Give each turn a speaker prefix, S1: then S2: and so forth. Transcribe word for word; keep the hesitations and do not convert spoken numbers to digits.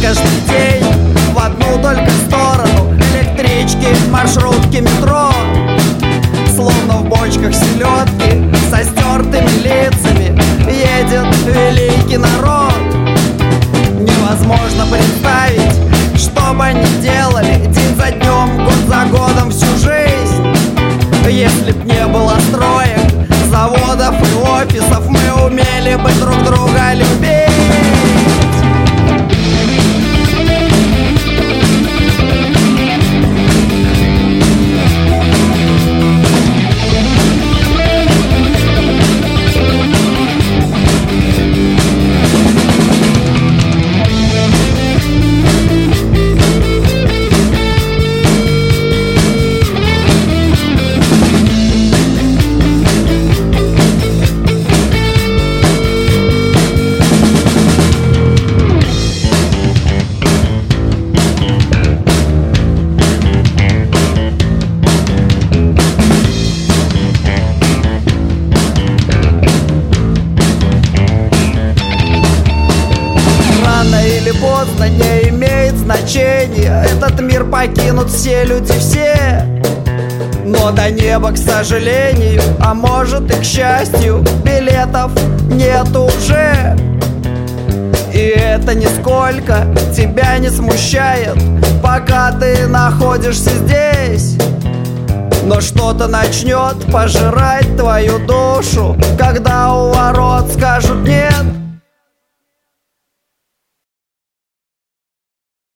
S1: каждый день в одну только сторону. Электрички, маршрутки, метро, словно в бочках селедки со стертыми лицами едет великий народ. Невозможно представить, что бы они делали день за днем, год за годом, всю жизнь, если б не было строек, заводов и офисов. Мы умели бы друг друга любить. Или поздно, не имеет значения. Этот мир покинут все люди, все. Но до неба, к сожалению, а может и к счастью, билетов нет уже. И это нисколько тебя не смущает, пока ты находишься здесь. Но что-то начнет пожирать твою душу, когда у ворот скажут нет.